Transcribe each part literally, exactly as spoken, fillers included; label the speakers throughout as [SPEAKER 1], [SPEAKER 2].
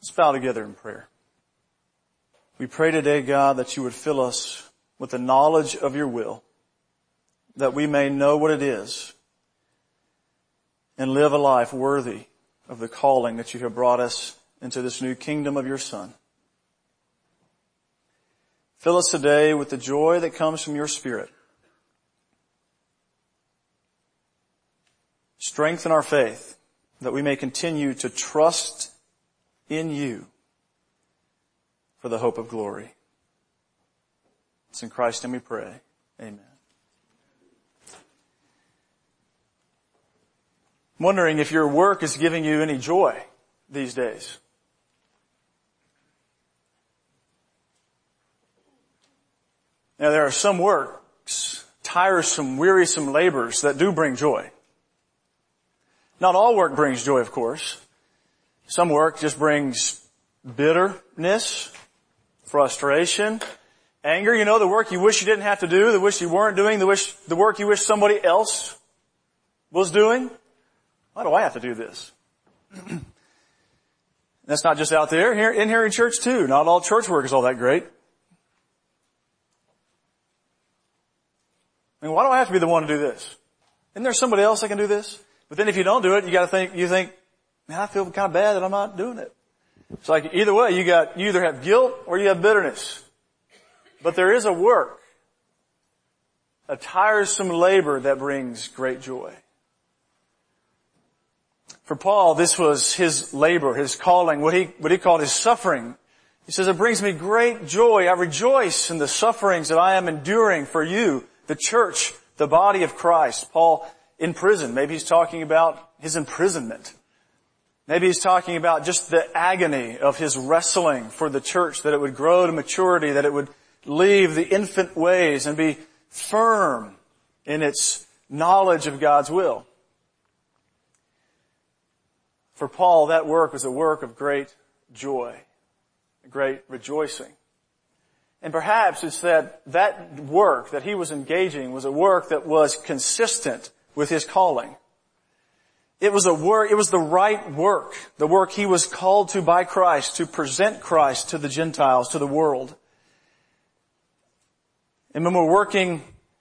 [SPEAKER 1] Let's bow together in prayer. We pray today, God, that you would fill us with the knowledge of your will, that we may know what it is and live a life worthy of the calling that you have brought us into this new kingdom of your Son. Fill us today with the joy that comes from your Spirit. Strengthen our faith that we may continue to trust in you for the hope of glory. It's in Christ's name we pray. Amen. I'm wondering if your work is giving you any joy these days. Now, there are some works, tiresome, wearisome labors that do bring joy. Not all work brings joy, of course. Some work just brings bitterness, frustration, anger. You know, the work you wish you didn't have to do, the wish you weren't doing, the wish, the work you wish somebody else was doing. Why do I have to do this? That's not just out there. Here, in here in church too. Not all church work is all that great. I mean, why do I have to be the one to do this? Isn't there somebody else that can do this? But then if you don't do it, you gotta think, you think, man, I feel kind of bad that I'm not doing it. It's like either way, you got, you either have guilt or you have bitterness. But there is a work, a tiresome labor that brings great joy. For Paul, this was his labor, his calling, what he, what he called his suffering. He says, it brings me great joy. I rejoice in the sufferings that I am enduring for you, the church, the body of Christ. Paul in prison. Maybe he's talking about his imprisonment. Maybe he's talking about just the agony of his wrestling for the church, that it would grow to maturity, that it would leave the infant ways and be firm in its knowledge of God's will. For Paul, that work was a work of great joy, great rejoicing. And perhaps it's that that work that he was engaging was a work that was consistent with his calling. It was a work, it was the right work, the work he was called to by Christ, to present Christ to the Gentiles, to the world. And when we're working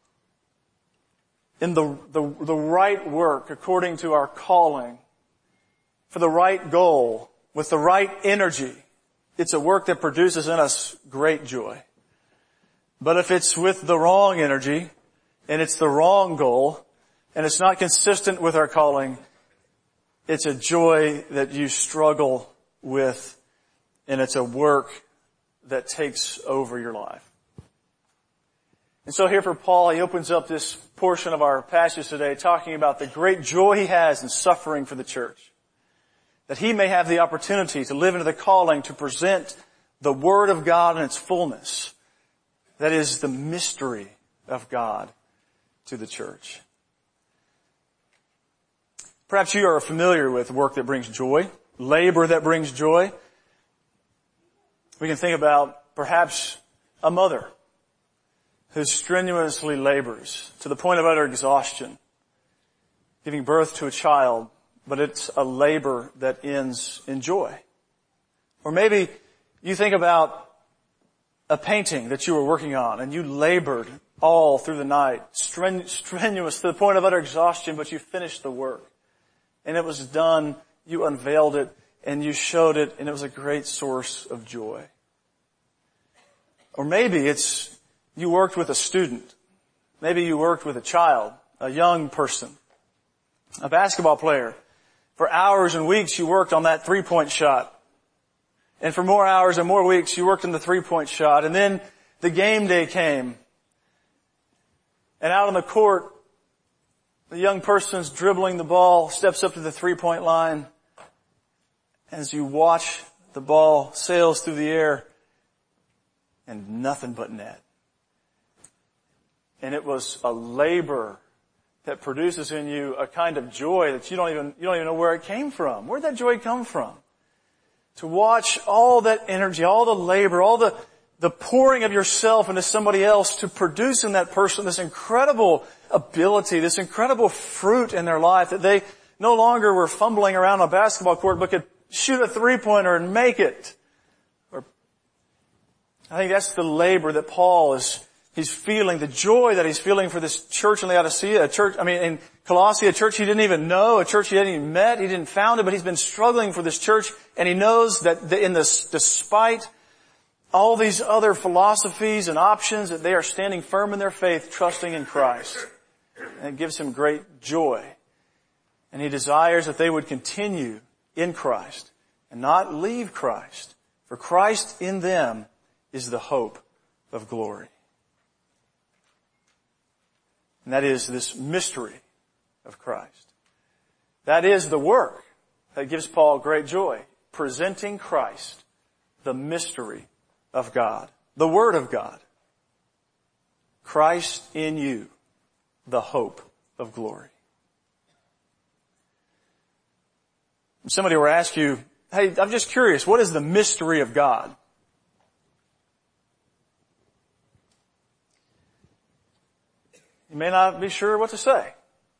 [SPEAKER 1] in the, the, the right work according to our calling, for the right goal, with the right energy, it's a work that produces in us great joy. But if it's with the wrong energy, and it's the wrong goal, and it's not consistent with our calling, it's a joy that you struggle with, and it's a work that takes over your life. And so here for Paul, he opens up this portion of our passage today talking about the great joy he has in suffering for the church, that he may have the opportunity to live into the calling to present the Word of God in its fullness. That is the mystery of God to the church. Perhaps you are familiar with work that brings joy, labor that brings joy. We can think about perhaps a mother who strenuously labors to the point of utter exhaustion, giving birth to a child, but it's a labor that ends in joy. Or maybe you think about a painting that you were working on and you labored all through the night, stren- strenuous to the point of utter exhaustion, but you finished the work. And it was done, you unveiled it, and you showed it, and it was a great source of joy. Or maybe it's, you worked with a student. Maybe you worked with a child, a young person, a basketball player. For hours and weeks you worked on that three-point shot. And for more hours and more weeks you worked on the three-point shot. And then the game day came. And out on the court, the young person's dribbling the ball, steps up to the three-point line. As you watch, the ball sails through the air and nothing but net. And it was a labor that produces in you a kind of joy that you don't even, you don't even know where it came from. Where'd that joy come from? To watch all that energy, all the labor, all the, the pouring of yourself into somebody else to produce in that person this incredible ability, this incredible fruit in their life, that they no longer were fumbling around on a basketball court but could shoot a three-pointer and make it. Or I think that's the labor that Paul is, he's feeling, the joy that he's feeling for this church in Laodicea, a church, I mean, in Colossae, a church he didn't even know, a church he hadn't even met, he didn't found it, but he's been struggling for this church, and he knows that in this, despite all these other philosophies and options, that they are standing firm in their faith, trusting in Christ. And it gives him great joy. And he desires that they would continue in Christ and not leave Christ. For Christ in them is the hope of glory. And that is this mystery of Christ. That is the work that gives Paul great joy. Presenting Christ, the mystery of God, the Word of God. Christ in you, the hope of glory. Somebody will ask you, hey, I'm just curious, what is the mystery of God? You may not be sure what to say.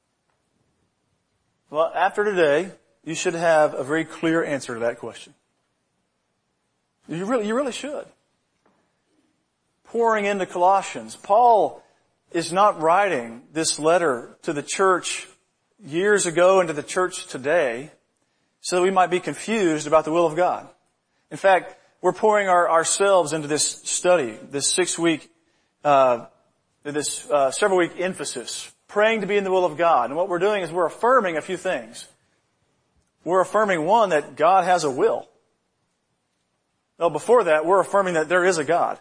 [SPEAKER 1] Well, after today, you should have a very clear answer to that question. You really, you really should. Pouring into Colossians, Paul is not writing this letter to the church years ago and to the church today so that we might be confused about the will of God. In fact, we're pouring our, ourselves into this study, this six-week, uh, this uh, several-week emphasis, praying to be in the will of God. And what we're doing is we're affirming a few things. We're affirming, one, that God has a will. Well, before that, we're affirming that there is a God.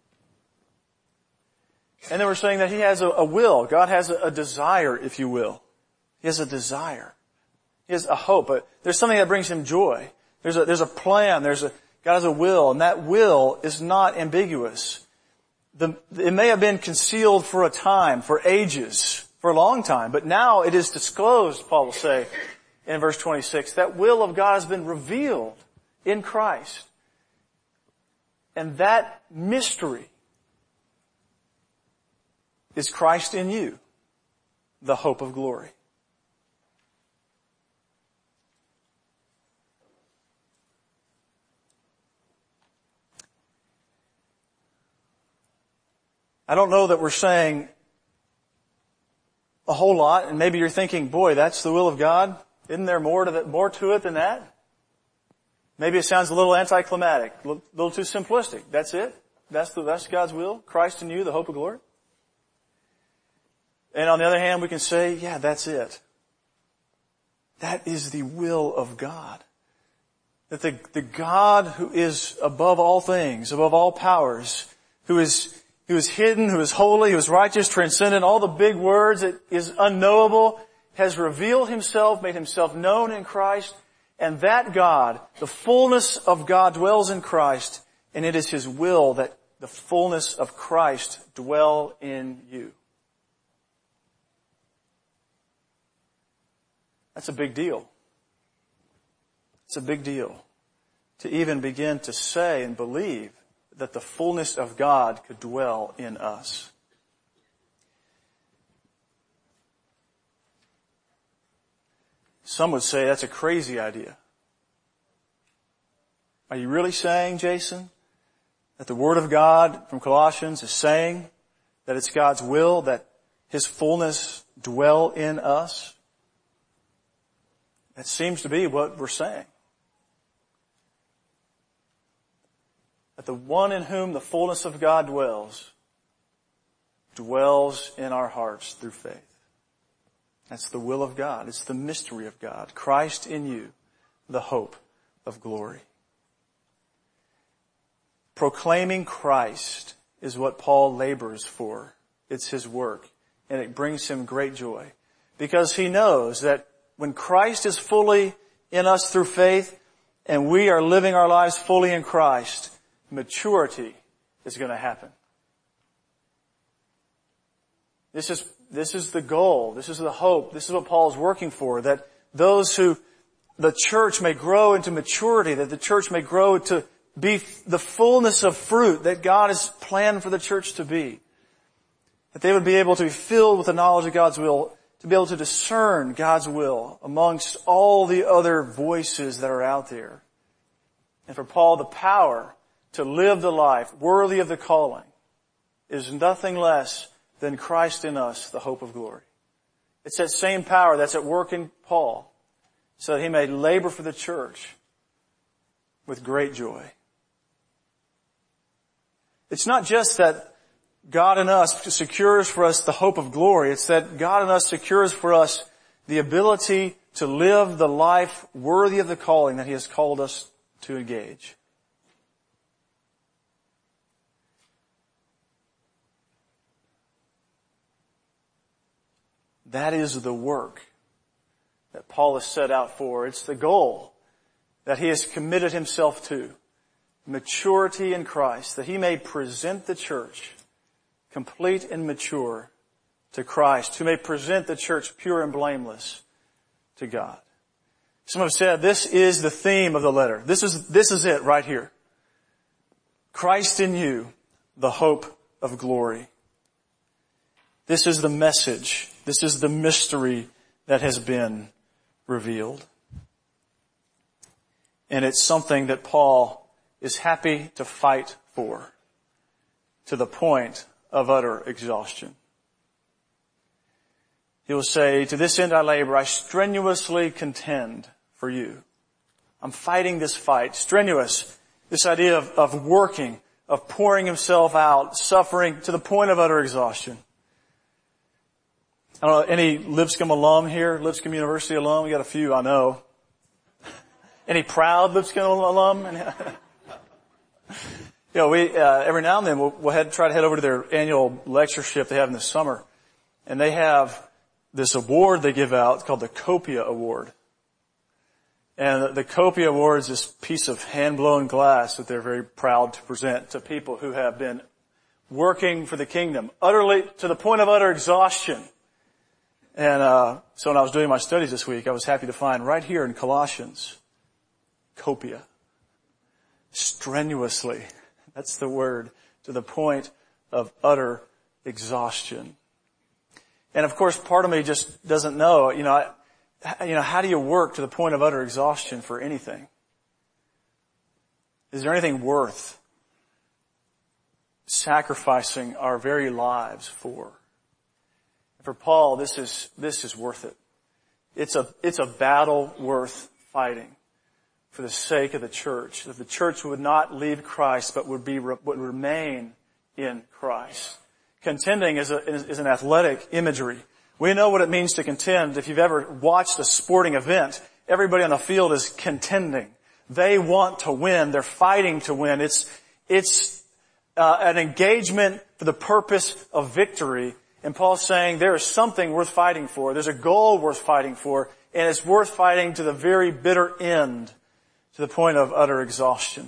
[SPEAKER 1] And then we're saying that He has a, a will. God has a, a desire, if you will. He has a desire. He has a hope. But there's something that brings Him joy. There's a, there's a plan. There's a, God has a will. And that will is not ambiguous. The, it may have been concealed for a time, for ages, for a long time. But now it is disclosed, Paul will say in verse twenty-six. That will of God has been revealed in Christ. And that mystery is Christ in you, the hope of glory. I don't know that we're saying a whole lot, and maybe you're thinking, boy, that's the will of God. Isn't there more to that, more to it than that? Maybe it sounds a little anticlimactic, a little, little too simplistic. That's it? That's the, that's God's will? Christ in you, the hope of glory? And on the other hand, we can say, yeah, that's it. That is the will of God. That the, the God who is above all things, above all powers, who is, who is hidden, who is holy, who is righteous, transcendent, all the big words that is unknowable, has revealed Himself, made Himself known in Christ. And that God, the fullness of God dwells in Christ, and it is His will that the fullness of Christ dwell in you. That's a big deal. It's a big deal to even begin to say and believe that the fullness of God could dwell in us. Some would say that's a crazy idea. Are you really saying, Jason, that the Word of God from Colossians is saying that it's God's will that His fullness dwell in us? That seems to be what we're saying. That the one in whom the fullness of God dwells, dwells in our hearts through faith. That's the will of God. It's the mystery of God. Christ in you, the hope of glory. Proclaiming Christ is what Paul labors for. It's his work, and it brings him great joy. Because he knows that when Christ is fully in us through faith, and we are living our lives fully in Christ, maturity is going to happen. This is, this is the goal. This is the hope. This is what Paul is working for, that those who, the church may grow into maturity, that the church may grow to be the fullness of fruit that God has planned for the church to be. That they would be able to be filled with the knowledge of God's will, to be able to discern God's will amongst all the other voices that are out there And for Paul, the power to live the life worthy of the calling is nothing less than Christ in us, the hope of glory. It's that same power that's at work in Paul, so that he may labor for the church with great joy. It's not just that God in us secures for us the hope of glory. It's that God in us secures for us the ability to live the life worthy of the calling that he has called us to engage. That is the work that Paul has set out for. It's the goal that he has committed himself to. Maturity in Christ, that he may present the church complete and mature to Christ, who may present the church pure and blameless to God. Some have said this is the theme of the letter. This is, this is it right here. Christ in you, the hope of glory. This is the message. This is the mystery that has been revealed. And it's something that Paul is happy to fight for to the point of utter exhaustion. He will say, to this end I labor, I strenuously contend for you. I'm fighting this fight, strenuous, this idea of, of working, of pouring himself out, suffering to the point of utter exhaustion. I don't know, any Lipscomb alum here? Lipscomb University alum? We got a few, I know. Any proud Lipscomb alum? You know, we, uh, every now and then we'll, we'll head, try to head over to their annual lectureship they have in the summer. And they have this award they give out. It's called the Copia Award. And the Copia Award is this piece of hand-blown glass that they're very proud to present to people who have been working for the kingdom, utterly, to the point of utter exhaustion. And, uh, so when I was doing my studies this week, I was happy to find right here in Colossians, Copia. Strenuously. That's the word. To the point of utter exhaustion. And of course, part of me just doesn't know, you know, I, you know, how do you work to the point of utter exhaustion for anything? Is there anything worth sacrificing our very lives for? For Paul, this is, this is worth it. It's a, it's a battle worth fighting for the sake of the church, that the church would not leave Christ, but would be, would remain in Christ. Contending is, a, is an athletic imagery. We know what it means to contend. If you've ever watched a sporting event, everybody on the field is contending. They want to win. They're fighting to win. It's, it's uh, an engagement for the purpose of victory. And Paul's saying there is something worth fighting for. There's a goal worth fighting for. And it's worth fighting to the very bitter end, to the point of utter exhaustion.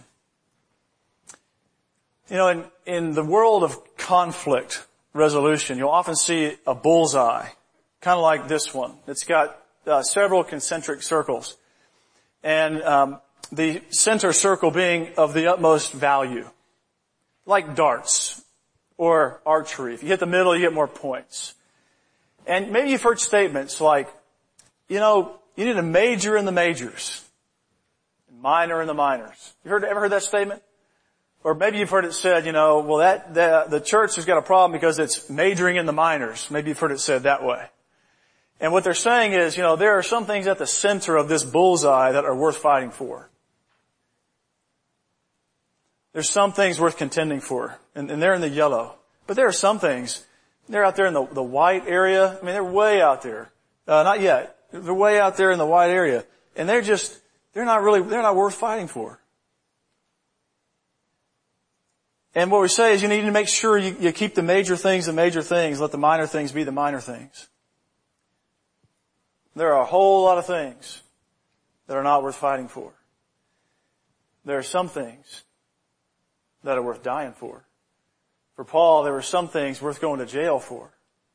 [SPEAKER 1] You know, in, in the world of conflict resolution, you'll often see a bullseye, kind of like this one. It's got uh, several concentric circles. And um, the center circle being of the utmost value, like darts or archery. If you hit the middle, you get more points. And maybe you've heard statements like, you know, you need to major in the majors, and minor in the minors. You heard, ever heard that statement? Or maybe you've heard it said, you know, well, that, that the church has got a problem because it's majoring in the minors. Maybe you've heard it said that way. And what they're saying is, you know, there are some things at the center of this bullseye that are worth fighting for. There's some things worth contending for, and, and they're in the yellow. But there are some things, they're out there in the, the white area. I mean, they're way out there. Uh, not yet. They're way out there in the white area. And they're just, they're not really, they're not worth fighting for. And what we say is you need to make sure you, you keep the major things the major things, let the minor things be the minor things. There are a whole lot of things that are not worth fighting for. There are some things that are worth dying for. For Paul, there were some things worth going to jail for.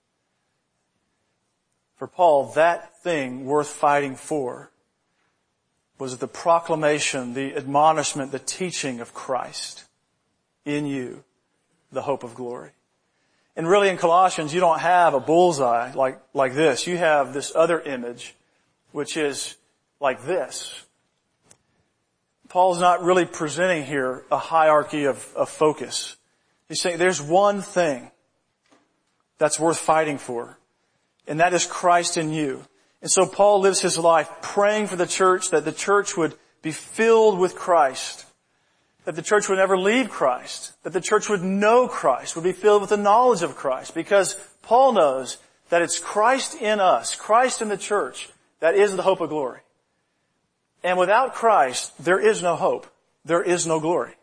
[SPEAKER 1] For Paul, that thing worth fighting for was the proclamation, the admonishment, the teaching of Christ. In you, the hope of glory. And really in Colossians, you don't have a bullseye like, like this. You have this other image, which is like this. Paul's not really presenting here a hierarchy of, of focus. He's saying there's one thing that's worth fighting for, and that is Christ in you. And so Paul lives his life praying for the church, that the church would be filled with Christ, that the church would never leave Christ, that the church would know Christ, would be filled with the knowledge of Christ, because Paul knows that it's Christ in us, Christ in the church, that is the hope of glory. And without Christ, there is no hope. There is no glory.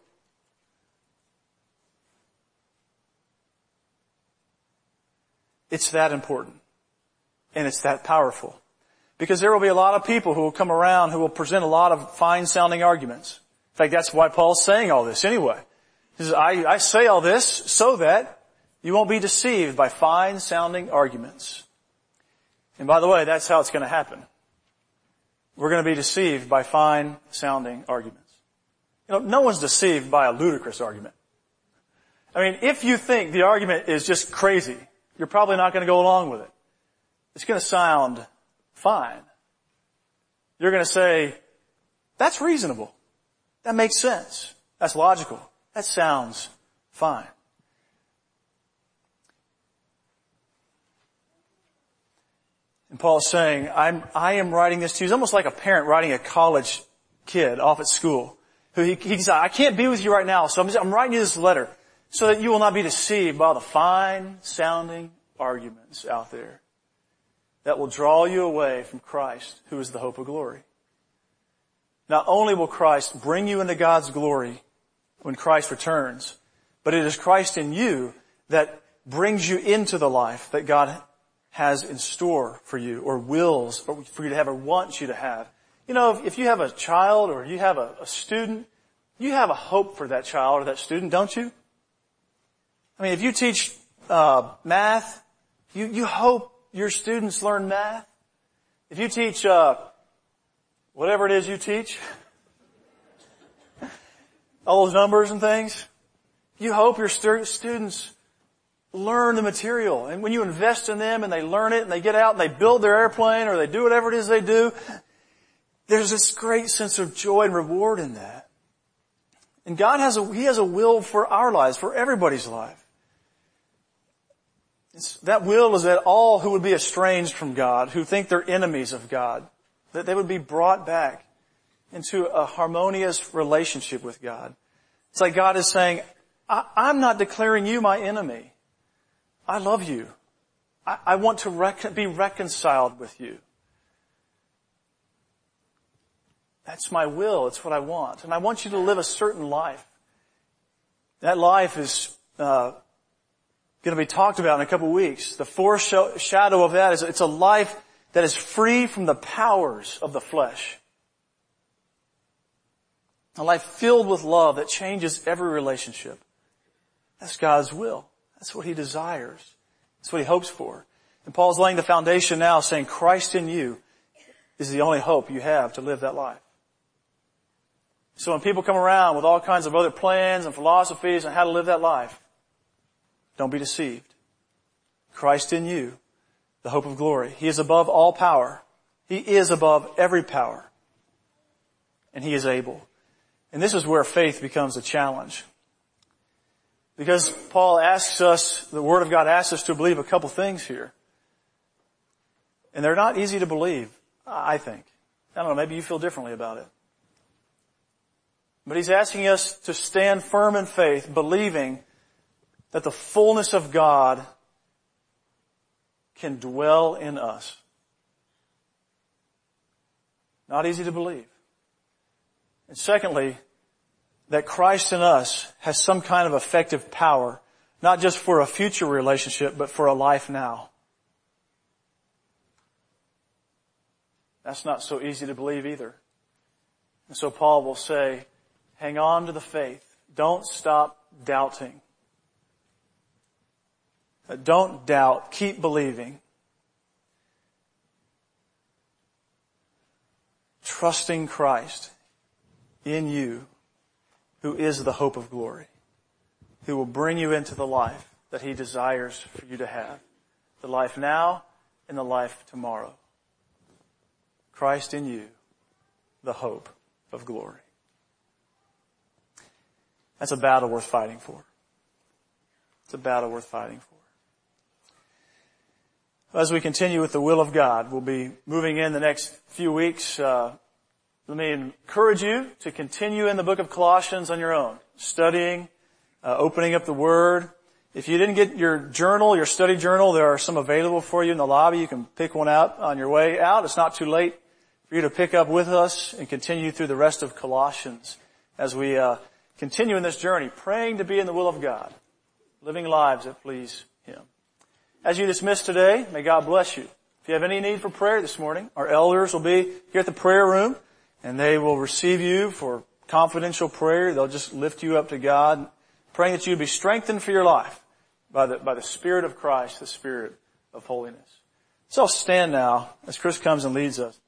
[SPEAKER 1] It's that important. And it's that powerful. Because there will be a lot of people who will come around who will present a lot of fine-sounding arguments. In fact, that's why Paul's saying all this anyway. He says, I, I say all this so that you won't be deceived by fine-sounding arguments. And by the way, that's how it's going to happen. We're going to be deceived by fine-sounding arguments. You know, no one's deceived by a ludicrous argument. I mean, if you think the argument is just crazy, you're probably not going to go along with it. It's going to sound fine. You're going to say, that's reasonable. That makes sense. That's logical. That sounds fine. And Paul's saying, I'm, I am writing this to you. It's almost like a parent writing a college kid off at school. Who he, he said, I can't be with you right now, so I'm, just, I'm writing you this letter so that you will not be deceived by all the fine-sounding arguments out there that will draw you away from Christ, who is the hope of glory. Not only will Christ bring you into God's glory when Christ returns, but it is Christ in you that brings you into the life that God has in store for you, or wills for you to have, or wants you to have. You know, if, if you have a child or you have a, a student, you have a hope for that child or that student, don't you? I mean, if you teach uh math, you, you hope your students learn math. If you teach uh whatever it is you teach, all those numbers and things, you hope your stu- students learn the material. And when you invest in them and they learn it and they get out and they build their airplane or they do whatever it is they do, there's this great sense of joy and reward in that. And God has a, He has a will for our lives, for everybody's life. It's, that will is that all who would be estranged from God, who think they're enemies of God, that they would be brought back into a harmonious relationship with God. It's like God is saying, I, I'm not declaring you my enemy. I love you. I, I want to rec- be reconciled with you. That's my will. It's what I want. And I want you to live a certain life. That life is uh going to be talked about in a couple of weeks. The foreshadow of that is it's a life that is free from the powers of the flesh. A life filled with love that changes every relationship. That's God's will. That's what He desires. That's what He hopes for. And Paul's laying the foundation now, saying Christ in you is the only hope you have to live that life. So when people come around with all kinds of other plans and philosophies on how to live that life, don't be deceived. Christ in you, the hope of glory. He is above all power. He is above every power. And He is able. And this is where faith becomes a challenge. Because Paul asks us, the Word of God asks us to believe a couple things here. And they're not easy to believe, I think. I don't know, maybe you feel differently about it. But He's asking us to stand firm in faith, believing that the fullness of God can dwell in us. Not easy to believe. And secondly, that Christ in us has some kind of effective power, not just for a future relationship, but for a life now. That's not so easy to believe either. And so Paul will say, hang on to the faith. Don't stop doubting. Don't doubt. Keep believing. Trusting Christ in you, who is the hope of glory, who will bring you into the life that He desires for you to have, the life now and the life tomorrow. Christ in you, the hope of glory. That's a battle worth fighting for. It's a battle worth fighting for. As we continue with the will of God, we'll be moving in the next few weeks. Uh, let me encourage you to continue in the book of Colossians on your own, studying, uh, opening up the Word. If you didn't get your journal, your study journal, there are some available for you in the lobby. You can pick one out on your way out. It's not too late for you to pick up with us and continue through the rest of Colossians as we uh, continue in this journey, praying to be in the will of God, living lives that please Him. As you dismiss today, may God bless you. If you have any need for prayer this morning, our elders will be here at the prayer room, and they will receive you for confidential prayer. They'll just lift you up to God, praying that you be strengthened for your life by the, by the Spirit of Christ, the Spirit of holiness. So I'll stand now as Chris comes and leads us.